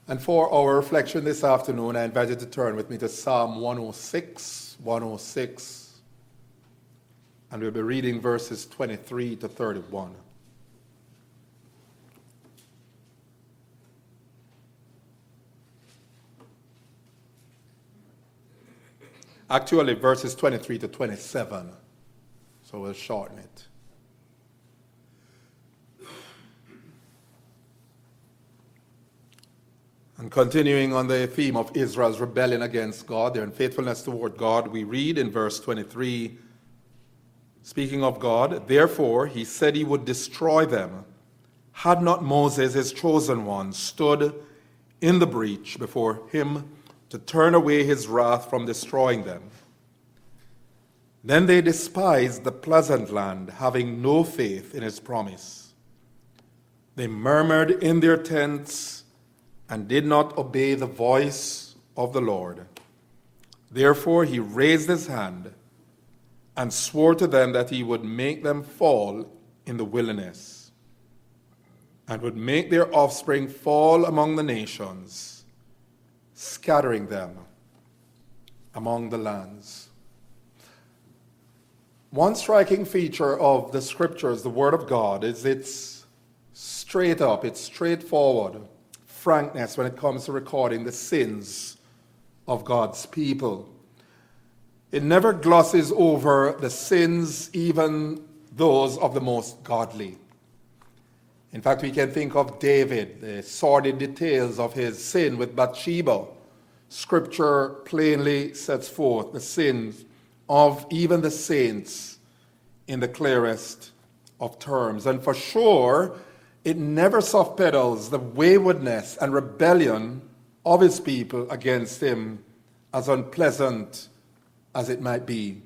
And for our reflection this afternoon, I invite you to turn with me to Psalm 106, and we'll be reading verses 23 to 31. Actually, verses 23 to 27, so we'll shorten it. And continuing on the theme of Israel's rebellion against God, their unfaithfulness toward God, we read in verse 23, speaking of God, therefore he said he would destroy them, had not Moses, his chosen one, stood in the breach before him to turn away his wrath from destroying them. Then they despised the pleasant land, having no faith in his promise. They murmured in their tents and did not obey the voice of the Lord. Therefore he raised his hand and swore to them that he would make them fall in the wilderness and would make their offspring fall among the nations, scattering them among the lands. One striking feature of the scriptures, the Word of God, is its straight up, it's straightforward frankness when it comes to recording the sins of God's people. It never glosses over the sins, even those of the most godly. In fact, we can think of David, the sordid details of his sin with Bathsheba. Scripture plainly sets forth the sins of even the saints in the clearest of terms. And for sure, it never soft pedals the waywardness and rebellion of his people against him, as unpleasant as it might be.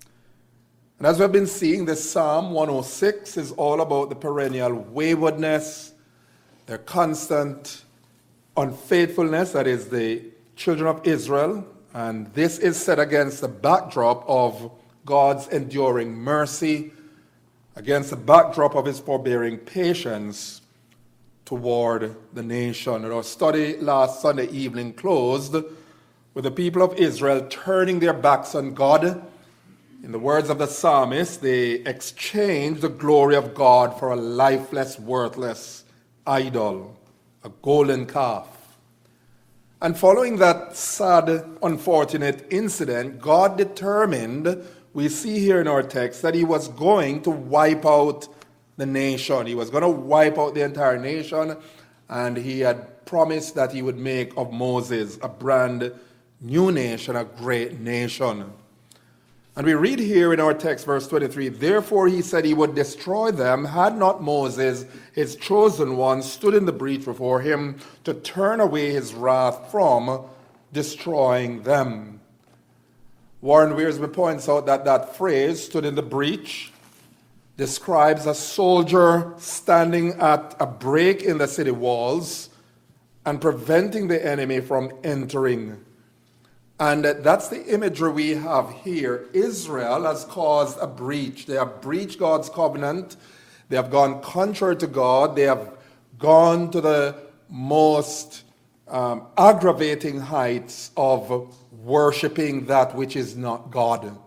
And as we've been seeing, this Psalm 106 is all about the perennial waywardness, their constant unfaithfulness, that is the children of Israel. And this is set against the backdrop of God's enduring mercy, against the backdrop of his forbearing patience toward the nation. And our study last Sunday evening closed with the people of Israel turning their backs on God. In the words of the psalmist, they exchanged the glory of God for a lifeless, worthless idol, a golden calf. And following that sad, unfortunate incident, God determined, we see here in our text, that he was going to wipe out the nation. He was going to wipe out the entire nation, and he had promised that he would make of Moses a brand new nation, a great nation. And we read here in our text, verse 23, therefore he said he would destroy them, had not Moses, his chosen one, stood in the breach before him to turn away his wrath from destroying them. Warren Wiersbe points out that that phrase, stood in the breach, describes a soldier standing at a break in the city walls and preventing the enemy from entering. And that's the imagery we have here. Israel has caused a breach. They have breached God's covenant. They have gone contrary to God. They have gone to the most aggravating heights of worshiping that which is not God.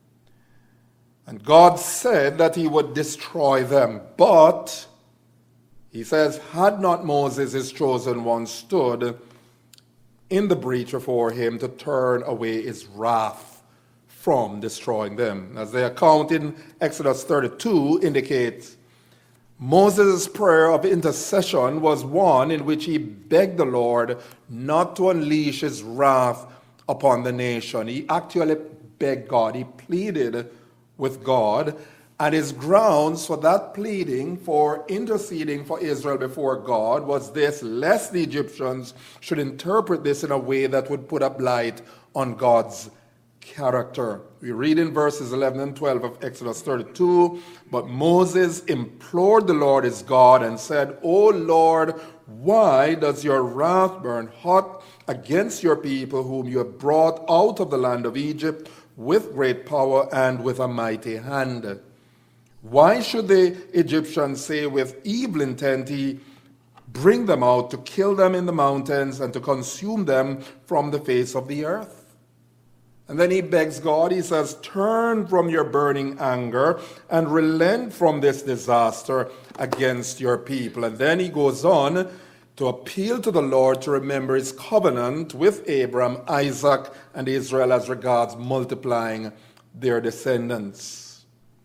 And God said that he would destroy them. But, he says, had not Moses, his chosen one, stood in the breach before him to turn away his wrath from destroying them. As the account in Exodus 32 indicates, Moses' prayer of intercession was one in which he begged the Lord not to unleash his wrath upon the nation. He actually begged God. He pleaded with God, and his grounds for that pleading, for interceding for Israel before God, was this: lest the Egyptians should interpret this in a way that would put a blight on God's character. We read in verses 11 and 12 of Exodus 32, but Moses implored the Lord his God and said, O Lord, why does your wrath burn hot against your people whom you have brought out of the land of Egypt with great power and with a mighty hand? Why should the Egyptians say with evil intent he bring them out, to kill them in the mountains, and to consume them from the face of the earth. And then he begs God, he says, turn from your burning anger and relent from this disaster against your people. And then he goes on to appeal to the Lord to remember his covenant with Abram, Isaac, and Israel as regards multiplying their descendants.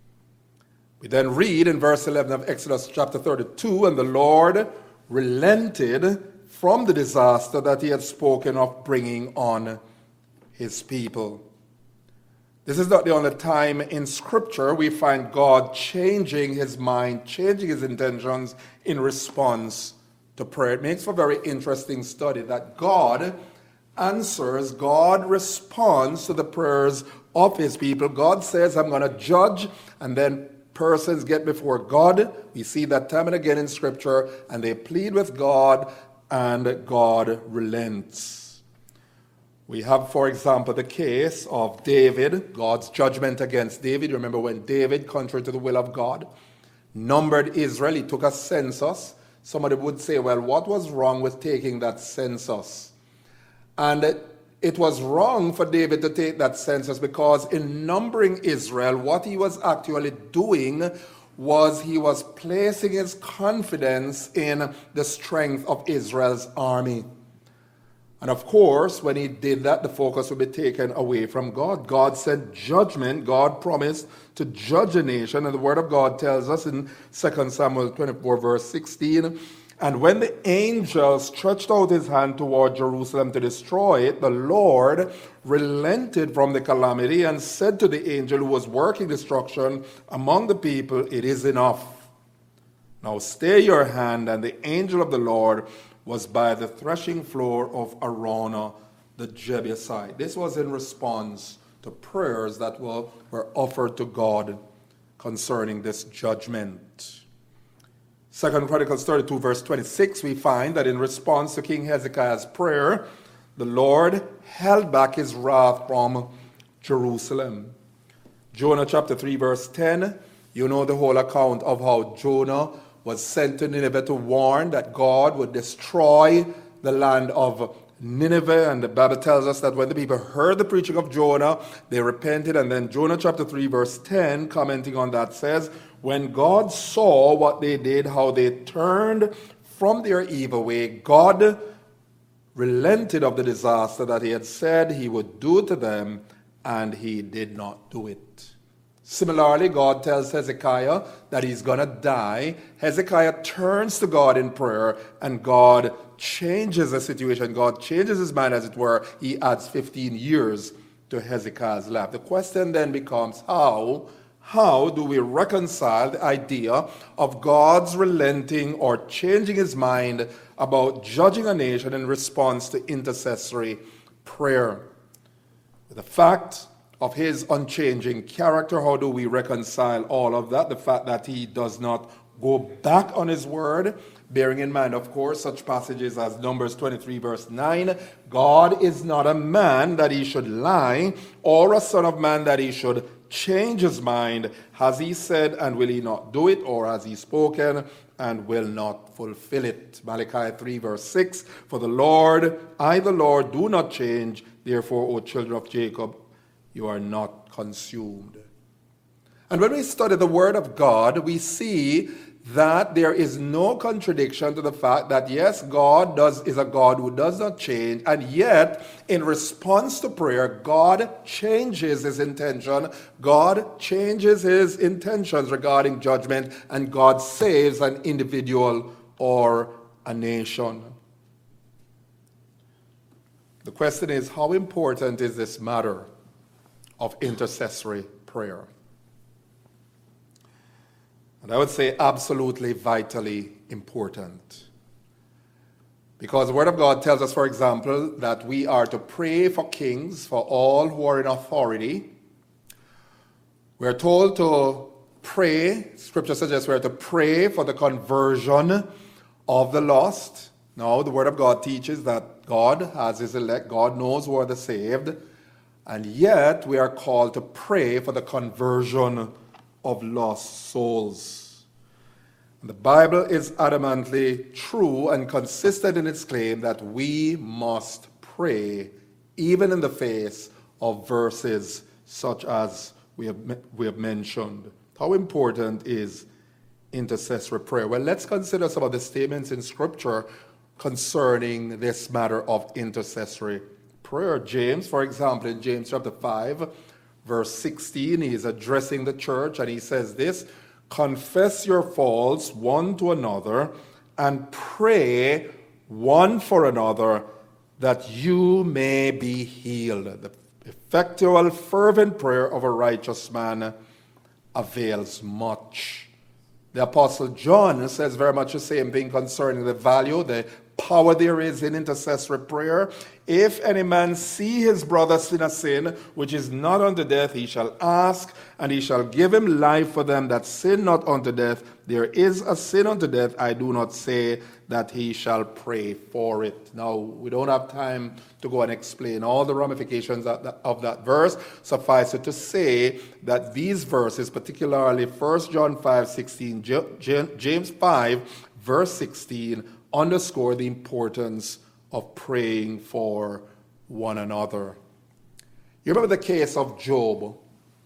We then read in verse 11 of Exodus chapter 32, and the Lord relented from the disaster that he had spoken of bringing on his people. This is not the only time in Scripture we find God changing his mind, changing his intentions in response to prayer. It makes for a very interesting study that God answers, God responds to the prayers of his people. God says, I'm going to judge, and then persons get before God. We see that time and again in Scripture, and they plead with God, and God relents. We have, for example, the case of David, God's judgment against David. Remember when David, contrary to the will of God, numbered Israel, he took a census. Somebody would say, well, what was wrong with taking that census? And it was wrong for David to take that census because in numbering Israel, what he was actually doing was he was placing his confidence in the strength of Israel's army. And of course, when he did that, the focus would be taken away from God. God sent judgment. God promised to judge a nation. And the word of God tells us in 2 Samuel 24, verse 16, and when the angel stretched out his hand toward Jerusalem to destroy it, the Lord relented from the calamity and said to the angel who was working destruction among the people, it is enough. Now stay your hand. And the angel of the Lord was by the threshing floor of Araunah the Jebusite. This was in response to prayers that were offered to God concerning this judgment. 2 Chronicles 32 verse 26, we find that in response to King Hezekiah's prayer, the Lord held back his wrath from Jerusalem. Jonah chapter 3 verse 10, you know the whole account of how Jonah was sent to Nineveh to warn that God would destroy the land of Nineveh. And the Bible tells us that when the people heard the preaching of Jonah, they repented. And then Jonah chapter 3 verse 10, commenting on that, says, when God saw what they did, how they turned from their evil way, God relented of the disaster that he had said he would do to them, and he did not do it. Similarly, God tells Hezekiah that he's going to die. Hezekiah turns to God in prayer, and God changes the situation. God changes his mind, as it were. He adds 15 years to Hezekiah's life. The question then becomes, how do we reconcile the idea of God's relenting or changing his mind about judging a nation in response to intercessory prayer? The fact of his unchanging character, how do we reconcile all of that? The fact that he does not go back on his word, bearing in mind, of course, such passages as Numbers 23 verse 9, God is not a man that he should lie, or a son of man that he should change his mind. Has he said, and will he not do it? Or has he spoken, and will not fulfill it? Malachi 3 verse 6, for the Lord, I the Lord, do not change. Therefore, O children of Jacob, you are not consumed. And when we study the Word of God, we see that there is no contradiction to the fact that, yes, God is a God who does not change, and yet, in response to prayer, God changes his intention. God changes his intentions regarding judgment, and God saves an individual or a nation. The question is, how important is this matter of intercessory prayer? And I would say absolutely vitally important. Because the Word of God tells us, for example, that we are to pray for kings, for all who are in authority. We're told to pray, Scripture suggests we're to pray for the conversion of the lost. Now, the Word of God teaches that God has his elect, God knows who are the saved, and yet we are called to pray for the conversion of lost souls. The Bible is adamantly true and consistent in its claim that we must pray even in the face of verses such as we have mentioned. How important is intercessory prayer? Well, let's consider some of the statements in Scripture concerning this matter of intercessory prayer. James, for example, in James chapter 5, verse 16, he is addressing the church and he says this: confess your faults one to another and pray one for another that you may be healed. The effectual, fervent prayer of a righteous man avails much. The Apostle John says very much the same thing concerning the value, the power there is in intercessory prayer. If any man see his brother sin a sin which is not unto death, he shall ask, and he shall give him life for them that sin not unto death. There is a sin unto death. I do not say that he shall pray for it. Now, we don't have time to go and explain all the ramifications of that verse. Suffice it to say that these verses, particularly 1 John 5:16, James 5, verse 16, underscore the importance of praying for one another. You remember the case of Job,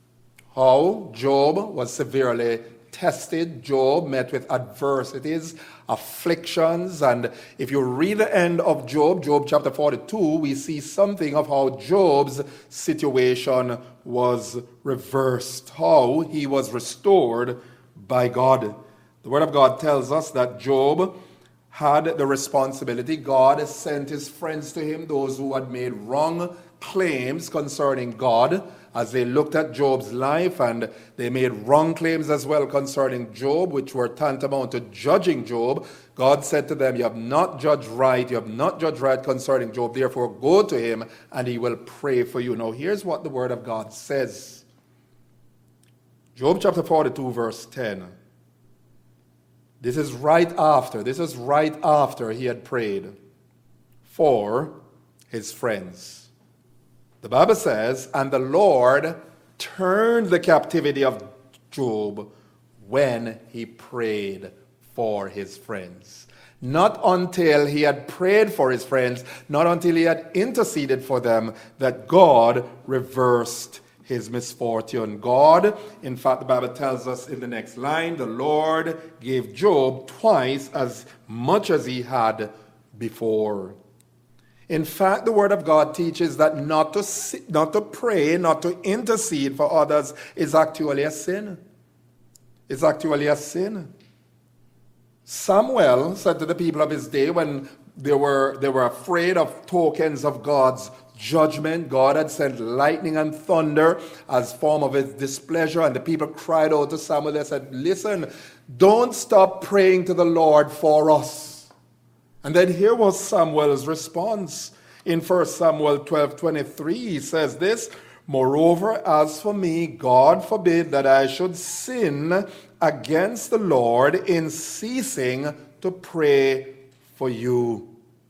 how Job was severely tested. Job met with adversities, afflictions, and if you read the end of Job, Job chapter 42, we see something of how Job's situation was reversed, how he was restored by God. The Word of God tells us that Job had the responsibility. God sent his friends to him, those who had made wrong claims concerning God, as they looked at Job's life, and they made wrong claims as well concerning Job, which were tantamount to judging Job. God said to them, you have not judged right, concerning Job, therefore go to him and he will pray for you. Now here's what the Word of God says. Job chapter 42, verse 10. This is right after he had prayed for his friends. The Bible says, and the Lord turned the captivity of Job when he prayed for his friends. Not until he had prayed for his friends, not until he had interceded for them, that God reversed his misfortune. God, in fact, the Bible tells us in the next line, the Lord gave Job twice as much as he had before. In fact, the Word of God teaches that not to pray, not to intercede for others is actually a sin. It's actually a sin. Samuel said to the people of his day, when they were afraid of tokens of God's judgment, God had sent lightning and thunder as form of his displeasure, and the people cried out to Samuel. They said, listen, don't stop praying to the Lord for us. And then here was Samuel's response. In 1 Samuel 12:23, he says this: moreover, as for me, God forbid that I should sin against the Lord in ceasing to pray for you.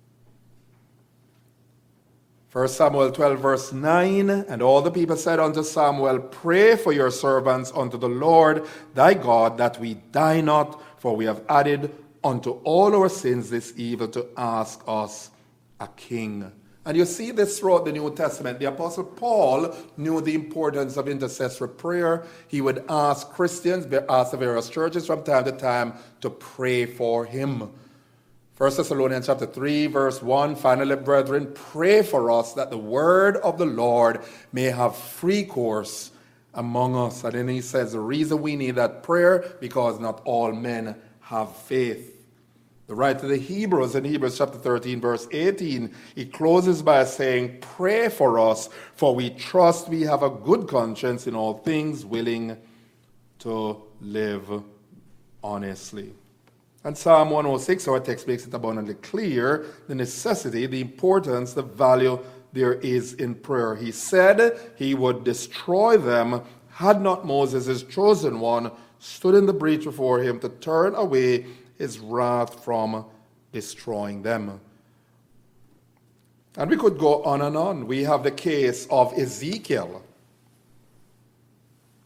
1 Samuel 12, verse 9, and all the people said unto Samuel, pray for your servants unto the Lord thy God, that we die not, for we have added unto all our sins this evil to ask us a king. And you see this throughout the New Testament. The Apostle Paul knew the importance of intercessory prayer. He would ask Christians, ask the various churches from time to time to pray for him. 1 Thessalonians chapter 3, verse 1, finally, brethren, pray for us that the word of the Lord may have free course among us. And then he says the reason we need that prayer, because not all men have faith. The writer to the Hebrews, in Hebrews chapter 13, verse 18, he closes by saying, pray for us, for we trust we have a good conscience in all things, willing to live honestly. And Psalm 106, our text makes it abundantly clear the necessity, the importance, the value there is in prayer. He said he would destroy them had not Moses, his chosen one, stood in the breach before him to turn away his wrath from destroying them. And we could go on and on. We have the case of Ezekiel.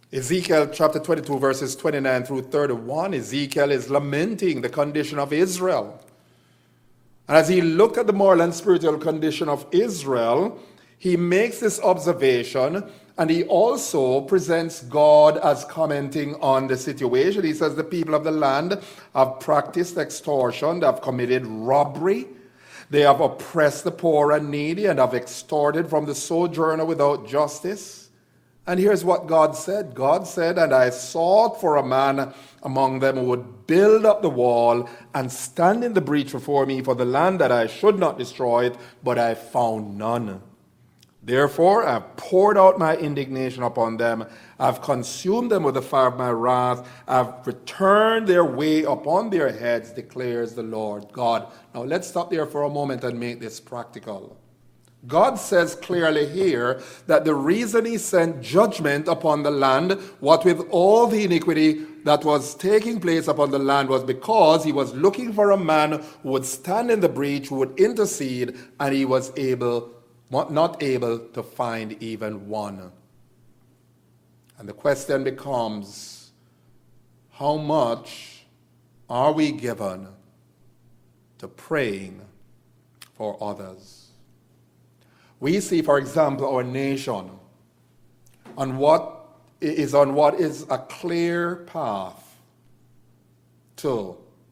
Ezekiel chapter 22, verses 29 through 31, Ezekiel is lamenting the condition of Israel. And as he looked at the moral and spiritual condition of Israel, he makes this observation, and he also presents God as commenting on the situation. He says the people of the land have practiced extortion, they have committed robbery, they have oppressed the poor and needy, and have extorted from the sojourner without justice. And here's what God said. God said, and I sought for a man among them who would build up the wall and stand in the breach before me for the land, that I should not destroy it, but I found none. Therefore, I have poured out my indignation upon them. I have consumed them with the fire of my wrath. I have returned their way upon their heads, declares the Lord God. Now let's stop there for a moment and make this practical. God says clearly here that the reason he sent judgment upon the land, what with all the iniquity that was taking place upon the land, was because he was looking for a man who would stand in the breach, who would intercede, and he was not able to find even one. And the question becomes, how much are we given to praying for others? We see, for example, our nation on what is a clear path to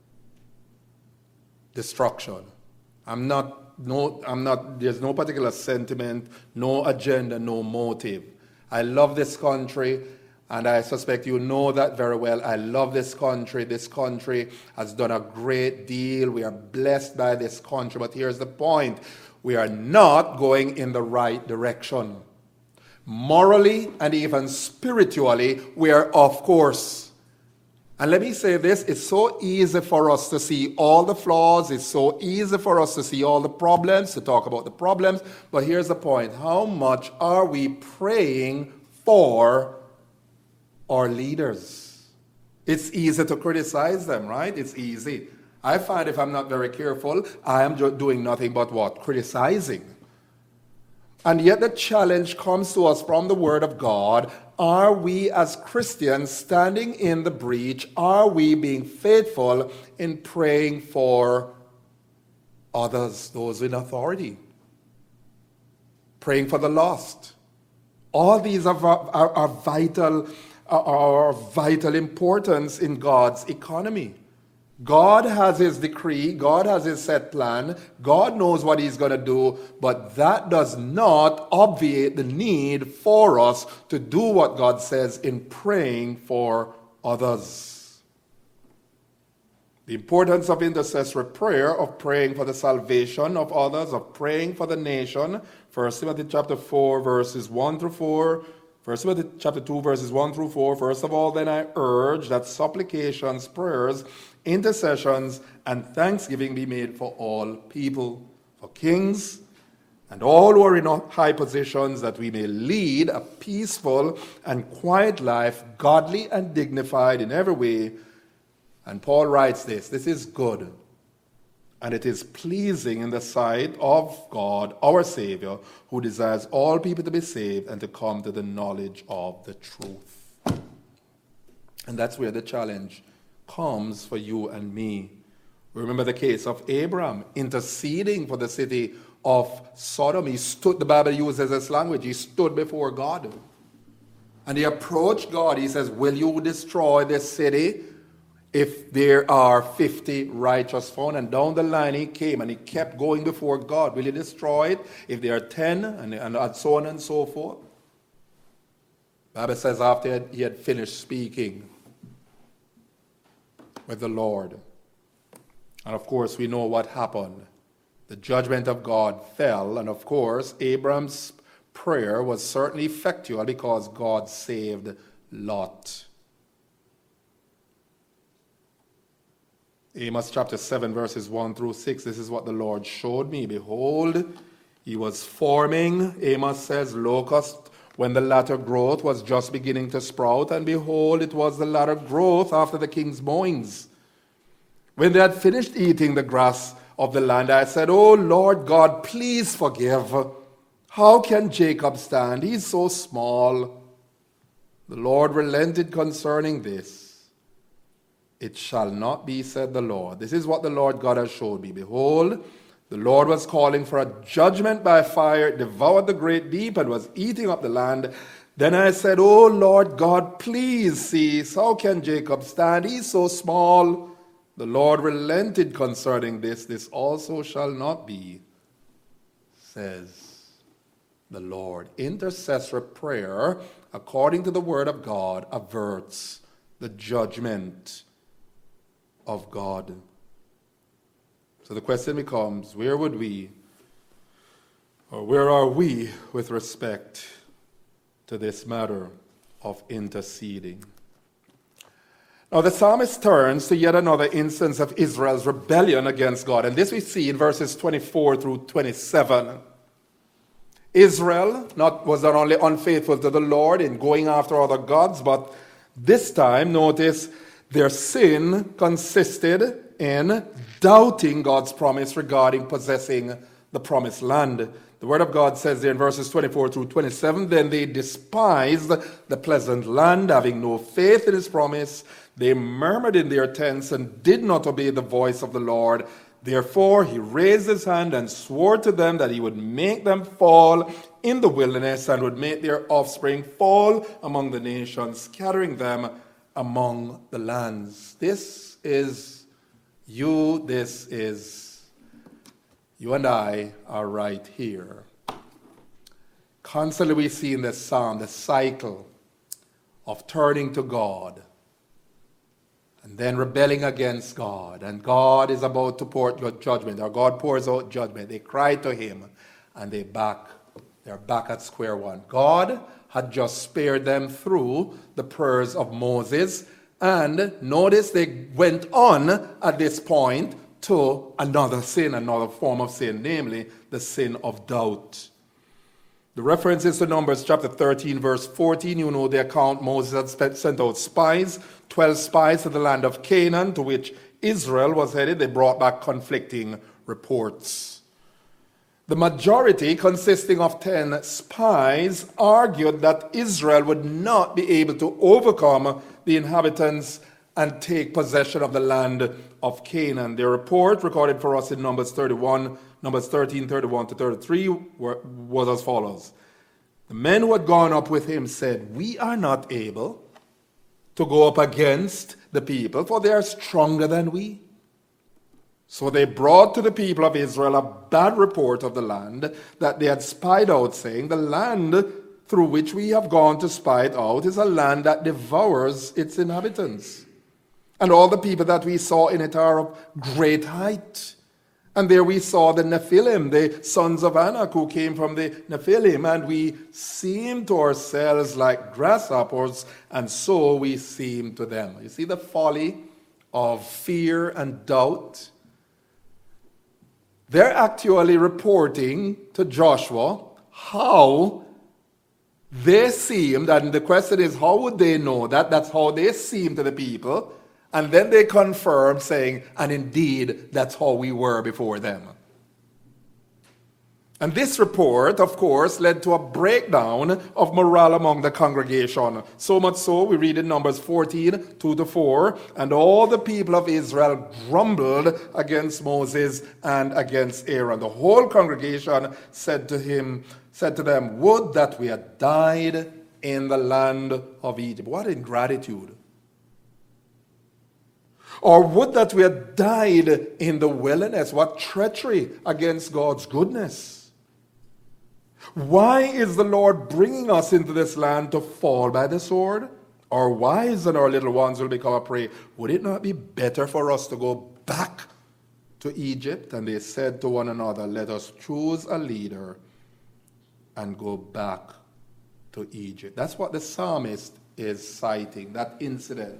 destruction. There's no particular sentiment, no agenda, no motive. I love this country, and I suspect you know that very well. I love this country. This country has done a great deal. We are blessed by this country. But here's the point. We are not going in the right direction. Morally and even spiritually, we are off course. And let me say this, it's so easy for us to see all the flaws, it's so easy for us to see all the problems, to talk about the problems, but here's the point, how much are we praying for our leaders? It's easy to criticize them, right? It's easy. I find if I'm not very careful, I am doing nothing but what? Criticizing. And yet the challenge comes to us from the Word of God. Are we as Christians standing in the breach? Are we being faithful in praying for others, those in authority? Praying for the lost. All these are vital importance in God's economy. God has his decree, God has his set plan, God knows what he's going to do, but that does not obviate the need for us to do what God says in praying for others. The importance of intercessory prayer, of praying for the salvation of others, of praying for the nation. 1 Timothy chapter 4, verses 1 through 4. 1 Timothy chapter 2, verses 1 through 4. First of all, then I urge that supplications, prayers, intercessions, and thanksgiving be made for all people, for kings, and all who are in high positions, that we may lead a peaceful and quiet life, godly and dignified in every way. And Paul writes this is good, and it is pleasing in the sight of God, our Savior, who desires all people to be saved and to come to the knowledge of the truth. And that's where the challenge comes for you and me. Remember the case of Abraham interceding for the city of Sodom. The Bible uses this language, he stood before God. And he approached God. He says, will you destroy this city if there are 50 righteous found? And down the line he came and he kept going before God. Will you destroy it if there are 10? And so on and so forth. The Bible says after he had finished speaking with the Lord. And of course, we know what happened. The judgment of God fell, and of course, Abraham's prayer was certainly effectual because God saved Lot. Amos chapter 7, verses 1 through 6, this is what the Lord showed me. Behold, he was forming, Amos says, locust, when the latter growth was just beginning to sprout, and behold, it was the latter growth after the king's mowings. When they had finished eating the grass of the land, I said, O Lord God, please forgive. How can Jacob stand? He's so small. The Lord relented concerning this. It shall not be, said the Lord. This is what the Lord God has showed me. Behold, the Lord was calling for a judgment by fire, it devoured the great deep, and was eating up the land. Then I said, O Lord God, please cease. How can Jacob stand? He's so small. The Lord relented concerning this. This also shall not be, says the Lord. Intercessory prayer, according to the word of God, averts the judgment of God. So the question becomes, where would we, or where are we with respect to this matter of interceding? Now the psalmist turns to yet another instance of Israel's rebellion against God, and this we see in verses 24 through 27. Israel was not only unfaithful to the Lord in going after other gods, but this time, notice, their sin consisted in doubting God's promise regarding possessing the promised land. The word of God says there in verses 24 through 27, then they despised the pleasant land, having no faith in his promise. They murmured in their tents and did not obey the voice of the Lord. Therefore he raised his hand and swore to them that he would make them fall in the wilderness and would make their offspring fall among the nations, scattering them among the lands. This is you and I are right here. Constantly we see in this psalm the cycle of turning to God and then rebelling against God. And God is about to pour out judgment, or God pours out judgment. They cry to him and they're back at square one. God had just spared them through the prayers of Moses. And notice they went on at this point to another sin, another form of sin, namely the sin of doubt. The reference is to Numbers chapter 13, verse 14. You know the account. Moses had sent out spies, 12 spies to the land of Canaan, to which Israel was headed. They brought back conflicting reports. The majority, consisting of 10 spies, argued that Israel would not be able to overcome the inhabitants and take possession of the land of Canaan. Their report, recorded for us in Numbers 13, 31 to 33, was as follows. The men who had gone up with him said, we are not able to go up against the people, for they are stronger than we. So they brought to the people of Israel a bad report of the land that they had spied out, saying, the land through which we have gone to spy it out is a land that devours its inhabitants. And all the people that we saw in it are of great height. And there we saw the Nephilim, the sons of Anak, who came from the Nephilim, and we seemed to ourselves like grasshoppers, and so we seemed to them. You see the folly of fear and doubt? They're actually reporting to Joshua how they seemed, and the question is, how would they know that? That's how they seemed to the people. And then they confirm, saying, and indeed, that's how we were before them. And this report, of course, led to a breakdown of morale among the congregation. So much so, we read in Numbers 14, 2-4, and all the people of Israel grumbled against Moses and against Aaron. The whole congregation said to them, would that we had died in the land of Egypt. What ingratitude. Or would that we had died in the wilderness. What treachery against God's goodness. Why is the Lord bringing us into this land to fall by the sword? Our wives and our little ones will become a prey. Would it not be better for us to go back to Egypt? And they said to one another, let us choose a leader and go back to Egypt. That's what the psalmist is citing, that incident.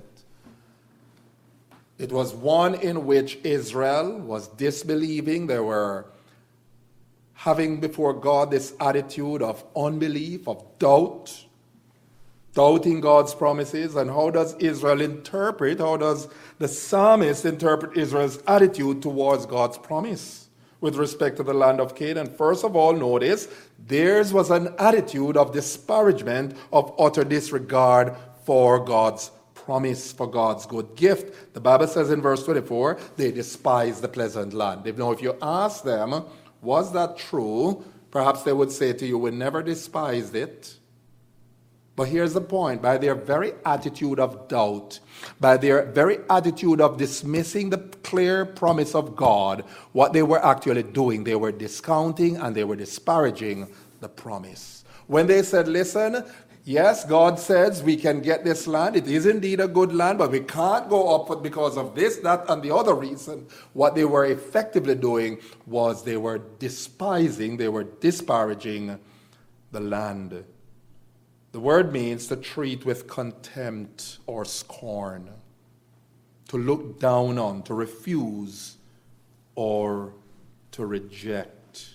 It was one in which Israel was disbelieving. They were having before God this attitude of unbelief, of doubt, doubting God's promises. And how does Israel interpret, how does the psalmist interpret Israel's attitude towards God's promise? with respect to the land of Canaan. First of all, notice, theirs was an attitude of disparagement, of utter disregard for God's promise, for God's good gift. The Bible says in verse 24, they despised the pleasant land. Now, if you ask them, was that true? Perhaps they would say to you, we never despised it. But here's the point. By their very attitude of doubt, by their very attitude of dismissing the clear promise of God, what they were actually doing, they were discounting and they were disparaging the promise. When they said, listen, yes, God says we can get this land. It is indeed a good land, but we can't go up because of this, that, and the other reason. What they were effectively doing was they were despising, they were disparaging the land. The word means to treat with contempt or scorn, to look down on, to refuse, or to reject.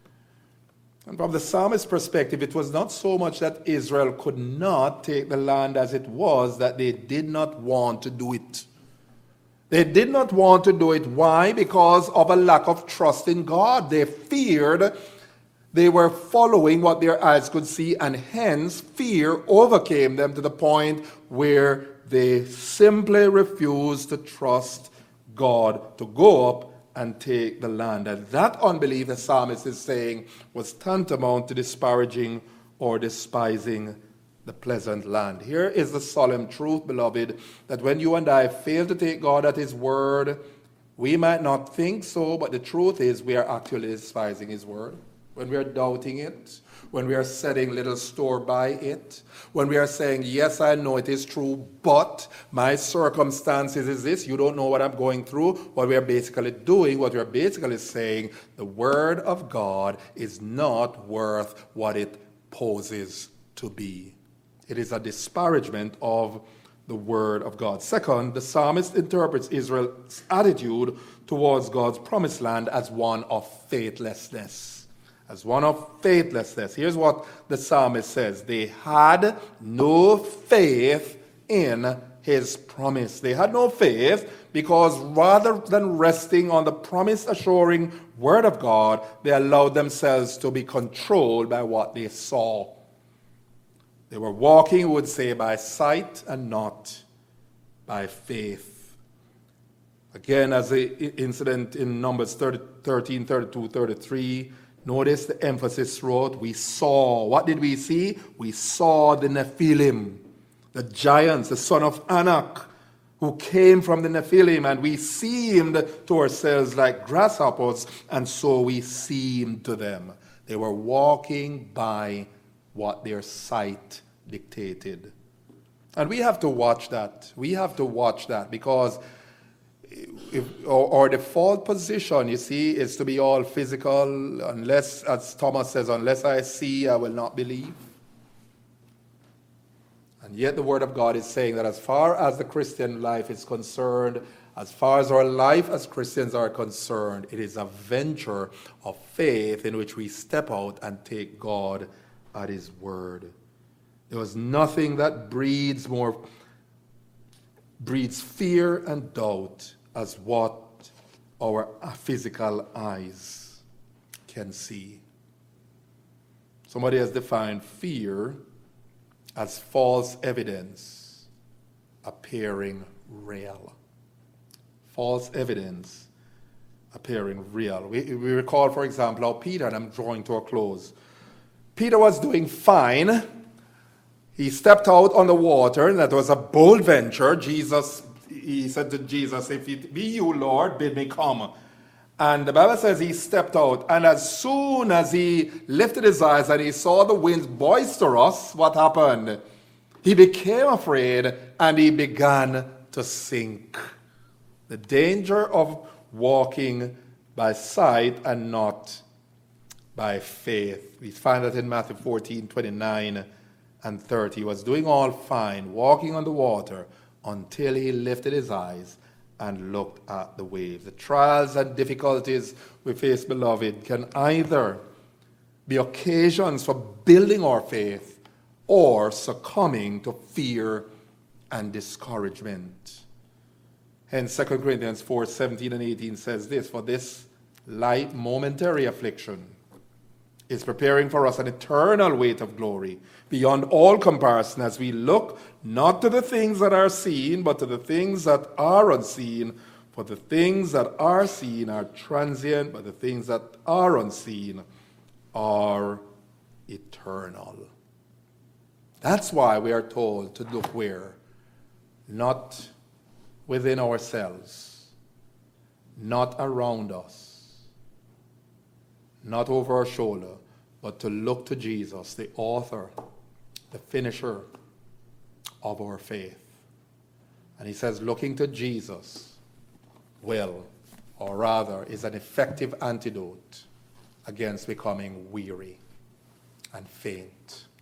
And from the psalmist's perspective, it was not so much that Israel could not take the land as it was, that they did not want to do it. They did not want to do it. Why? Because of a lack of trust in God. They feared they were following what their eyes could see, and hence fear overcame them to the point where they simply refused to trust God to go up and take the land. And that unbelief, the psalmist is saying, was tantamount to disparaging or despising the pleasant land. Here is the solemn truth, beloved, that when you and I fail to take God at his word, we might not think so, but the truth is we are actually despising his word. When we are doubting it, when we are setting little store by it, when we are saying, yes, I know it is true, but my circumstances is this, you don't know what I'm going through, what we are basically doing, what we are basically saying, the word of God is not worth what it poses to be. It is a disparagement of the word of God. Second, the psalmist interprets Israel's attitude towards God's promised land as one of faithlessness. As one of faithlessness. Here's what the psalmist says. They had no faith in his promise. They had no faith because rather than resting on the promise assuring word of God, they allowed themselves to be controlled by what they saw. They were walking, we would say, by sight and not by faith. Again, as the incident in Numbers 13, 32, 33, notice the emphasis throughout. We saw. What did we see? We saw the Nephilim, the giants, the son of Anak, who came from the Nephilim, and we seemed to ourselves like grasshoppers, and so we seemed to them. They were walking by what their sight dictated. And we have to watch that. We have to watch that because our default position, you see, is to be all physical, unless, as Thomas says, unless I see, I will not believe. And yet the Word of God is saying that as far as the Christian life is concerned, as far as our life as Christians are concerned, it is a venture of faith in which we step out and take God at his word. There was nothing that breeds fear and doubt as what our physical eyes can see. Somebody has defined fear as false evidence appearing real. False evidence appearing real. We recall, for example, how Peter, and I'm drawing to a close, Peter was doing fine. He stepped out on the water, and that was a bold venture. He said to Jesus, if it be you, Lord, bid me come. And the Bible says he stepped out, and as soon as he lifted his eyes and he saw the winds boisterous, what happened? He became afraid and he began to sink. The danger of walking by sight and not by faith. We find that in Matthew 14, 29 and 30. He was doing all fine, walking on the water, until he lifted his eyes and looked at the waves. The trials and difficulties we face, beloved, can either be occasions for building our faith or succumbing to fear and discouragement. Hence, 2 Corinthians 4, 17 and 18 says this, for this light, momentary affliction is preparing for us an eternal weight of glory beyond all comparison as we look not to the things that are seen, but to the things that are unseen. For the things that are seen are transient, but the things that are unseen are eternal. That's why we are told to look where? Not within ourselves, not around us, not over our shoulder, but to look to Jesus, the author, the finisher of our faith. And he says, looking to Jesus will, or rather, is an effective antidote against becoming weary and faint.